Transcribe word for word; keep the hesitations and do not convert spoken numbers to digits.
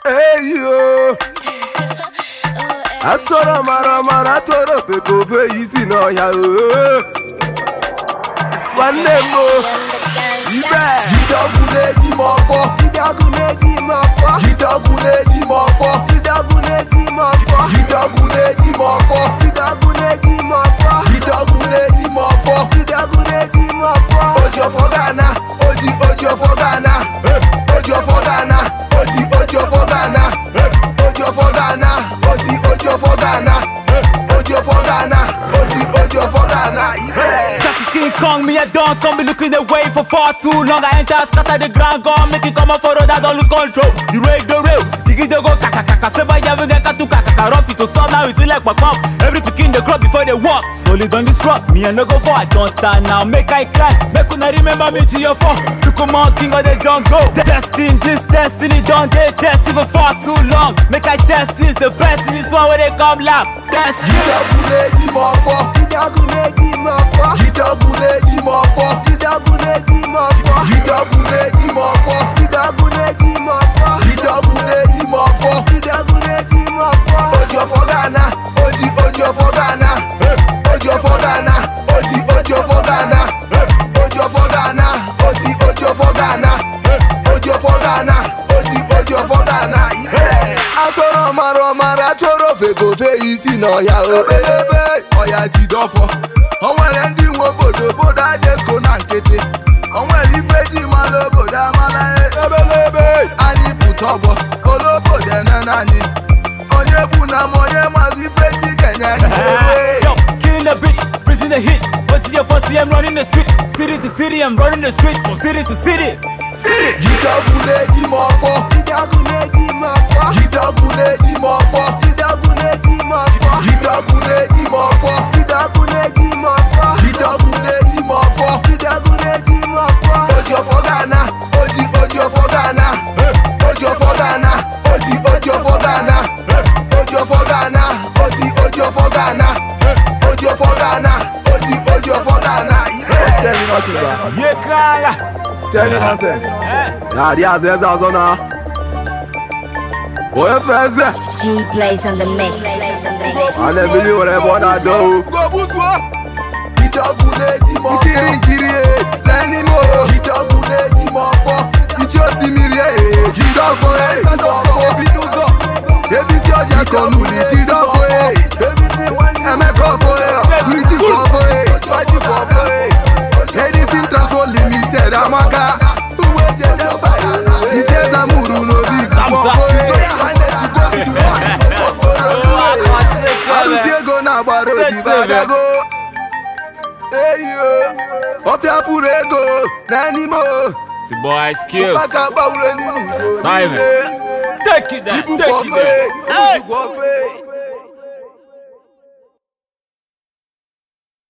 Hey yo, atoro mara mara atoro peko fe isi no ya o. Swanne mo, ibe. Jidogune ji mo fo, jidogune ji mo fo, jidogune ji mo fo, jidogune ji mo fo, jidogune ji mo fo, jidogune ji mo fo, jidogune ji mo fo, jidogune ji mo fo. Ojo for Ghana, oji ojo for Ghana, ojo for Ghana, oji ojo for Ghana, ojo for Ghana, oji ojo for Ghana, ojo for Ghana, oji ojo for Ghana. King Kong, me a don't come be looking away for far too long. I enter, scatter the ground, gone, make it come up for road, I don't lose control. The rail, the rail, the kid go kaka kaka. Seba ya venga katu kaka kaka. Rough it to start now, it's like my pump. Every picking the crop before they walk. Solid on this rock, me and no go for. I don't stand now, make I cry. Make una remember me to your phone. To come on, king of the jungle. Destin, this destiny, don't they test it for far too long. Make I test this, the best in this one where they come last. Test it. Jidogune ji mo fo, jidogune ji mo fo, jidogune ji mo fo, jidogune ji mo fo, jidogune ji mo fo, jidogune ji mo fo, jidogune ji mo fo, jidogune ji mo fo. Ojo for Ghana, oji ojo for Ghana, ojo for Ghana, oji ojo for Ghana, ojo for Ghana, oji ojo for Ghana, ojo for Ghana, oji ojo for Ghana. Atoro maro mara atoro fego fe isi no ya o elebe oya jidofo. Onwere ndi nwe obodo obodo ajesko na nkete. Onwere ifeji malo obodo amala ebelebe. Anyị pụtọgbọ olobodo enenani. Onye bu na monye mazi ifeji kenye. Yo, killing the beat, prison the hit. But to your first I'm running the street. City to city, I'm running the street. From city to city. City. Jidogune ji mo fo, jidogune ji mo fo, jidogune ji mo fo, jidogune ji mo fo, jidogune ji mo fo, jidogune ji mo fo, jidogune ji mo fo, jidogune ji mo fo. Ojo for Ghana, oji ojo for Ghana, ojo for Ghana, oji ojo for Ghana, ojo for Ghana, oji ojo for Ghana, ojo for Ghana, oji ojo for Ghana. Tell me nothing, bro. Yeah, kaya. Tell me nonsense. Nah, the ass is also now. What if I say? G plays on the mix. I never knew what I want to do. Go Buswa. Jidogune ji mo fo. Kiri kiri eh. Leni mo. Jidogune ji mo fo. Ichi osimiri eh. Jidofo eh. Jidofo. Ebinuzo. Ebisi oja konuli. Jidofo eh. Ebisi wani. Emekofo eh. Luigi kofo eh. Faji kofo eh. Edison Transport Limited Amaka. Uwe jeje fire. Icheza muru no big. Alusiego na gbaro di badago. Hey yo. Ofia furego na animo. The boy skills. Baka bawure ninu. Simon. Take it there. Take it there. Hey.